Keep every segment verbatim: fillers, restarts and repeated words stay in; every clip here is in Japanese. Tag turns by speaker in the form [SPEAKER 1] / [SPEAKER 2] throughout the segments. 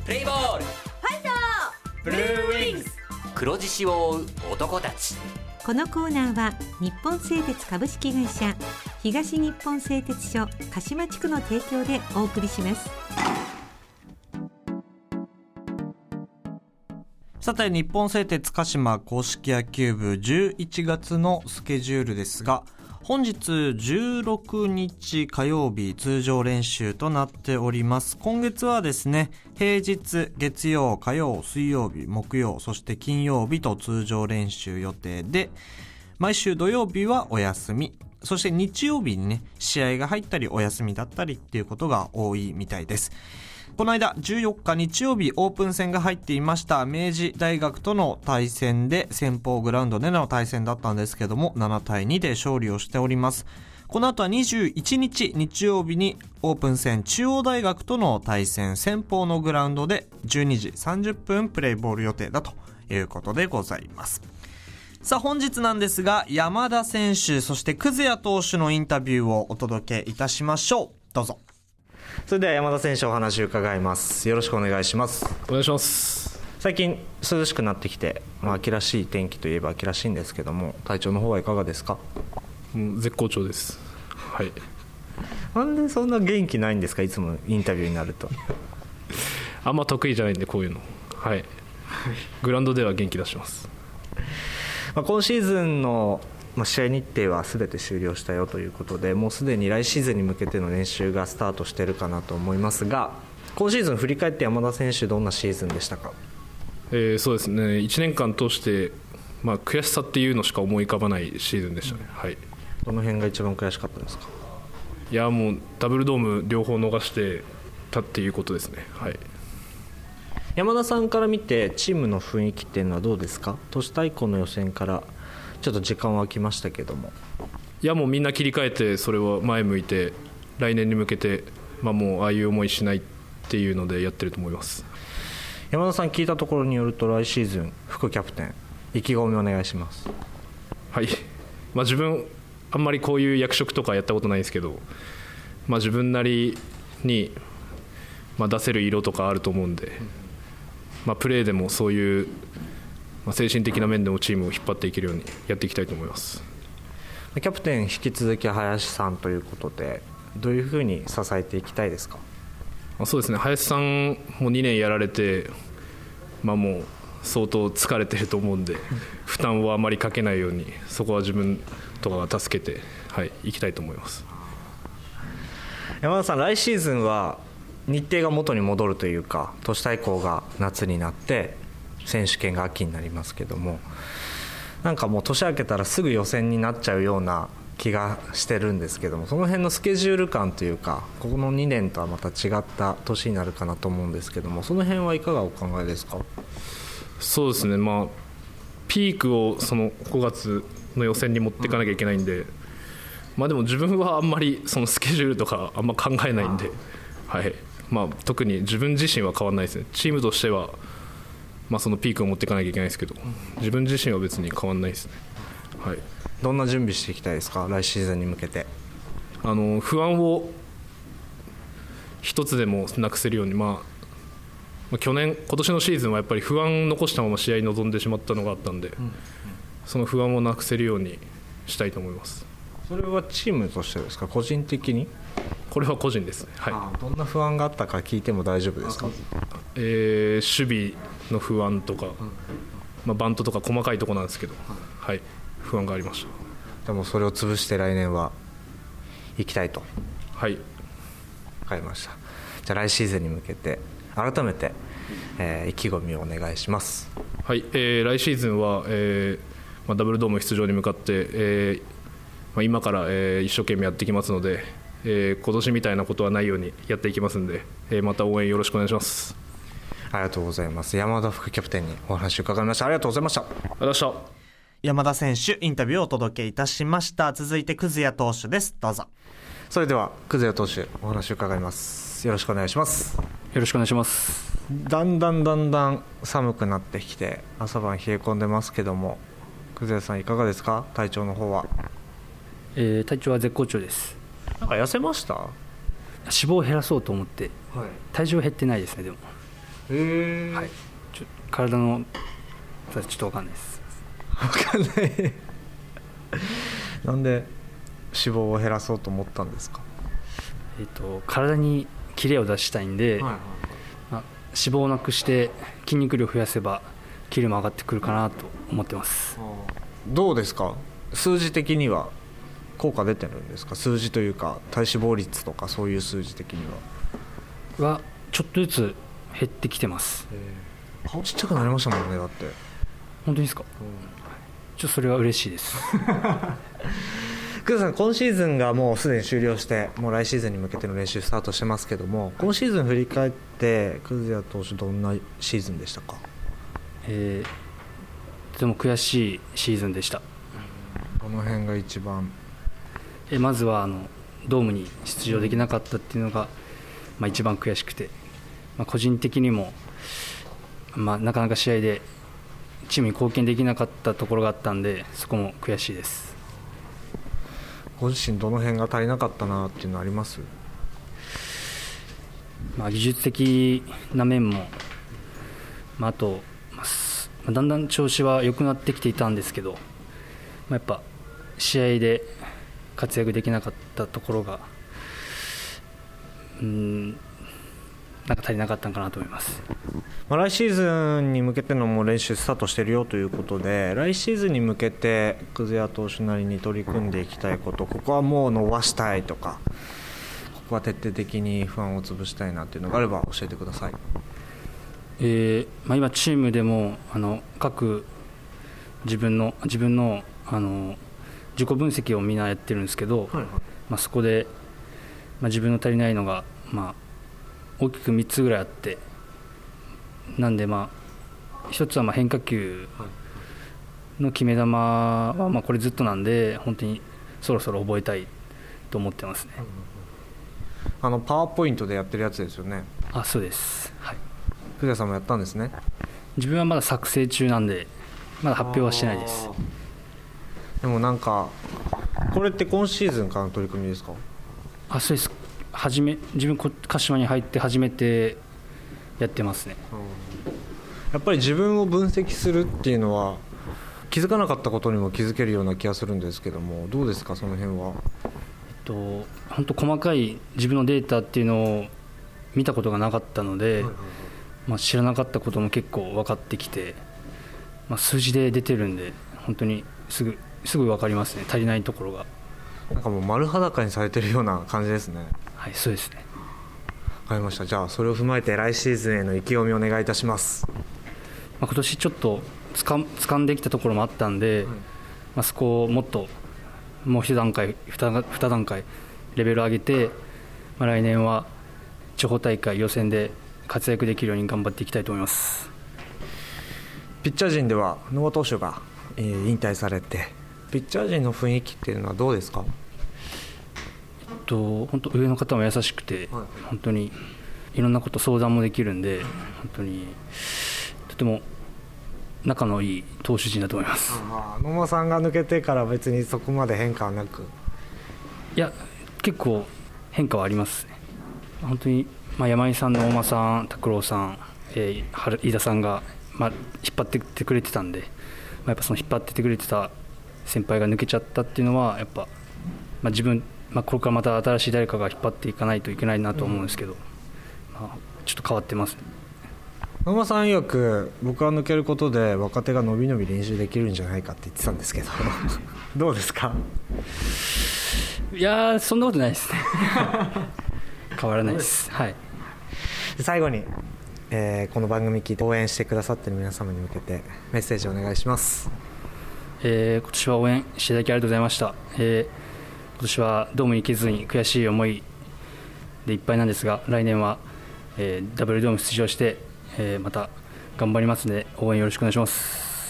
[SPEAKER 1] プレイボール、
[SPEAKER 2] ファイト、
[SPEAKER 1] ブルーウィングス、黒獅子を追う男たち。
[SPEAKER 3] このコーナーは日本製鉄株式会社、東日本製鉄所鹿島地区の提供でお送りします。
[SPEAKER 4] さて、日本製鉄鹿島硬式野球部じゅういちがつのスケジュールですが、本日じゅうろくにち火曜日通常練習となっております。今月はですね、平日月曜、火曜、水曜日、木曜、そして金曜日と通常練習予定で、毎週土曜日はお休み、そして日曜日にね、試合が入ったりお休みだったりっていうことが多いみたいです。この間じゅうよっか日曜日オープン戦が入っていました明治大学との対戦で、先方グラウンドでの対戦だったんですけども、ななたいにで勝利をしております。この後はにじゅういちにち日曜日にオープン戦中央大学との対戦、先方のグラウンドでじゅうにじさんじゅっぷんプレイボール予定だということでございます。さあ、本日なんですが、山田選手そして葛谷投手のインタビューをお届けいたしましょう。どうぞ。それでは山田選手お話を伺います。よろしくお願いします。
[SPEAKER 5] お願いします。
[SPEAKER 4] 最近涼しくなってきて、まあ、秋らしい天気といえば秋らしいんですけども、体調の方はいかがですか？
[SPEAKER 5] もう絶好調です。はい。
[SPEAKER 4] なんでそんな元気ないんですか？いつもインタビューになると
[SPEAKER 5] あんま得意じゃないんで、こういうの。はい。グラウンドでは元気出します。
[SPEAKER 4] まあ、今シーズンの試合日程は全て終了したよということで、もうすでに来シーズンに向けての練習がスタートしているかなと思いますが、今シーズン振り返って山田選手どんなシーズンでしたか？
[SPEAKER 5] えー、そうですね、いちねんかん通して、まあ、悔しさっていうのしか思い浮かばないシーズンでしたね。はい。
[SPEAKER 4] どの辺が一番悔しかったですか？
[SPEAKER 5] いや、もうダブルドーム両方逃してたっていうことですね。はい。
[SPEAKER 4] 山田さんから見てチームの雰囲気っていうのはどうですか？都市対抗の予選からちょっと時間は空きましたけども。
[SPEAKER 5] いや、もうみんな切り替えて、それは前向いて来年に向けて、まあ、もうああいう思いしないっていうのでやってると思います。
[SPEAKER 4] 山田さん、聞いたところによると来シーズン副キャプテン、意気込みお願いします。
[SPEAKER 5] はい。まあ、自分あんまりこういう役職とかやったことないんですけど、まあ、自分なりに、まあ、出せる色とかあると思うんで、まあ、プレーでもそういう、まあ、精神的な面でもチームを引っ張っていけるようにやっていきたいと思います。
[SPEAKER 4] キャプテン引き続き林さんということで、どういうふうに支えていきたいですか？
[SPEAKER 5] まあ、そうですね、林さんもにねんやられて、まあ、もう相当疲れてると思うんで、負担をあまりかけないように、そこは自分とかが助けて、はい、いきたいと思います。
[SPEAKER 4] 山田さん、来シーズンは日程が元に戻るというか、都市対抗が夏になって選手権が秋になりますけども、なんかもう年明けたらすぐ予選になっちゃうような気がしてるんですけども、その辺のスケジュール感というか、ここのにねんとはまた違った年になるかなと思うんですけども、その辺はいかがお考えですか？
[SPEAKER 5] そうですね、まあ、ピークをそのごがつの予選に持っていかなきゃいけないんで、まあ、でも自分はあんまりそのスケジュールとかあんま考えないんで、はい、まあ、特に自分自身は変わらないですね。チームとしては、まあ、そのピークを持っていかなきゃいけないですけど、自分自身は別に変わらないですね。はい。
[SPEAKER 4] どんな準備していきたいですか？来シーズンに向けて。
[SPEAKER 5] あの不安を一つでもなくせるように、まあ、去年今年のシーズンはやっぱり不安残したまま試合に臨んでしまったのがあったんで、うんうん、その不安をなくせるようにしたいと思います。それはチームとしてですか？個人的に？これは個人ですね。はい。
[SPEAKER 4] ああ、どんな不安があったか聞いても大丈夫ですか？
[SPEAKER 5] えー、守備の不安とか、まあ、バントとか細かいところなんですけど、はい、不安がありました。
[SPEAKER 4] でもそれを潰して来年は行きたいと。
[SPEAKER 5] はい、
[SPEAKER 4] 分かりました。じゃあ来シーズンに向けて改めて、えー、意気込みをお願いします。
[SPEAKER 5] はい、えー、来シーズンは、えーまあ、ダブルドーム出場に向かって、えーまあ、今から、えー、一生懸命やっていきますので、えー、今年みたいなことはないようにやっていきますので、えー、また応援よろしくお願いします。
[SPEAKER 4] ありがとうございます。山田副キャプテンにお話を伺いました。ありがとうございました。
[SPEAKER 5] ありがとうございました。
[SPEAKER 4] 山田選手インタビューをお届けいたしました。続いて葛谷投手です。どうぞ。それでは葛谷投手お話を伺います。よろしくお願いします。
[SPEAKER 6] よろしくお願いします。
[SPEAKER 4] だんだんだんだん寒くなってきて朝晩冷え込んでますけども、葛谷さんいかがですか？体調の方は。
[SPEAKER 6] えー、体調は絶好調です。
[SPEAKER 4] なんか痩せました？
[SPEAKER 6] 脂肪を減らそうと思って、はい、体重は減ってないですね。でも
[SPEAKER 4] へえ、
[SPEAKER 6] はい、ちょ体のちょっと分かんないです。
[SPEAKER 4] 分かんないなんで脂肪を減らそうと思ったんですか？
[SPEAKER 6] えっと体にキレを出したいんで、はいはいはい、まあ、脂肪をなくして筋肉量を増やせばキレも上がってくるかなと思ってます。
[SPEAKER 4] どうですか、数字的には効果出てるんですか？数字というか体脂肪率とかそういう数字的には
[SPEAKER 6] はちょっとずつ減ってきてます。
[SPEAKER 4] 顔ちっちゃくなりましたもんね。だって
[SPEAKER 6] 本当にですか？うん、ちょっとそれは嬉しいです
[SPEAKER 4] 久世さん、今シーズンがもうすでに終了して、もう来シーズンに向けての練習スタートしてますけども、今シーズン振り返って久世投手どんなシーズンでしたか？
[SPEAKER 6] えー、とても悔しいシーズンでした。
[SPEAKER 4] この辺が一番
[SPEAKER 6] えまずはあのドームに出場できなかったっていうのが、まあ、一番悔しくて、まあ、個人的にも、まあ、なかなか試合でチームに貢献できなかったところがあったんで、そこも悔しいです。
[SPEAKER 4] ご自身どの辺が足りなかったなっていうのあります？
[SPEAKER 6] まあ、技術的な面も、まあ、あと、まあ、だんだん調子は良くなってきていたんですけど、まあ、やっぱ試合で活躍できなかったところがうーんなんか足りなかったのかなと思います。
[SPEAKER 4] まあ、来シーズンに向けてのもう練習スタートしてるよということで、来シーズンに向けて久世投手なりに取り組んでいきたいこと、ここはもう伸ばしたいとか、ここは徹底的に不安を潰したいなっていうのがあれば教えてください。
[SPEAKER 6] えーまあ、今チームでもあの各自分の自分のあの自己分析をみんなやってるんですけど、はいはい、まあ、そこで、まあ、自分の足りないのが、まあ、大きくみっつぐらいあって、なんで、まあ、ひとつはまあ変化球の決め球はまあこれずっとなんで、本当にそろそろ覚えたいと思ってますね。
[SPEAKER 4] あのパワーポイントでやってるやつですよね。
[SPEAKER 6] あ、そうです、はい、
[SPEAKER 4] 久世さんもやったんですね。
[SPEAKER 6] 自分はまだ作成中なんでまだ発表はしてないです。
[SPEAKER 4] でもなんかこれって今シーズンからの取り組みですか？
[SPEAKER 6] あ、そうです。初め自分鹿島に入って初めてやってますね。
[SPEAKER 4] やっぱり自分を分析するっていうのは気づかなかったことにも気づけるような気がするんですけども、どうですかその辺は？
[SPEAKER 6] えっと本当細かい自分のデータっていうのを見たことがなかったので、まあ、知らなかったことも結構分かってきて、まあ、数字で出てるんで本当にすぐすぐ分かりますね、足りないところが。
[SPEAKER 4] なんかもう丸裸にされてるような感じですね。
[SPEAKER 6] はい、そうですね。
[SPEAKER 4] 分かりました。じゃあそれを踏まえて来シーズンへの意気込みをお願いいたします。
[SPEAKER 6] まあ、今年ちょっとつか掴んできたところもあったんで、はい、まあ、そこをもっともう一段階二段階レベル上げて、まあ、来年は地方大会予選で活躍できるように頑張っていきたいと思います。
[SPEAKER 4] ピッチャー陣では野間投手が引退されて、ピッチャー陣の雰囲気っていうのはどうですか？
[SPEAKER 6] えっと、本当上の方も優しくて、はい、本当にいろんなこと相談もできるんで、本当にとても仲のいい投手陣だと思います。
[SPEAKER 4] あ、野間さんが抜けてから別にそこまで変化はなく？
[SPEAKER 6] いや、結構変化はありますね。本当に、まあ、山井さん、野間さん、拓郎さん、えー、飯田さんが、まあ、引っ張ってってくれてたんで、まあ、やっぱその引っ張ってってくれてた先輩が抜けちゃったっていうのはやっぱ、まあ、自分、まあ、これからまた新しい誰かが引っ張っていかないといけないなと思うんですけど、うん、まあ、ちょっと変わってますね。
[SPEAKER 4] 野間さん曰く僕が抜けることで若手が伸び伸び練習できるんじゃないかって言ってたんですけどどうですか？
[SPEAKER 6] いやー、そんなことないですね変わらないです。はい、
[SPEAKER 4] 最後に、えー、この番組聞いて応援してくださっている皆様に向けてメッセージをお願いします。
[SPEAKER 6] えー、今年は応援していただきありがとうございました。えー、今年はドームに行けずに悔しい思いでいっぱいなんですが、来年は、えー、ダブルドーム出場して、えー、また頑張りますので応援よろしくお願いします。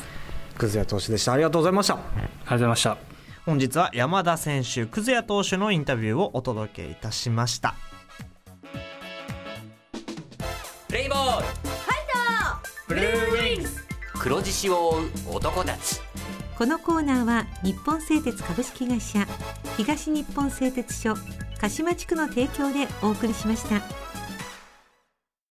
[SPEAKER 4] 久世投手でした。ありがとうございました。あり
[SPEAKER 6] がとうございました。
[SPEAKER 4] 本日は山田選手、久世投手のインタビューをお届けいたしました。
[SPEAKER 1] プレイボールファイトブルーウィングス、黒獅子を追う男たち。
[SPEAKER 3] このコーナーは日本製鉄株式会社東日本製鉄所鹿島地区の提供でお送りしました。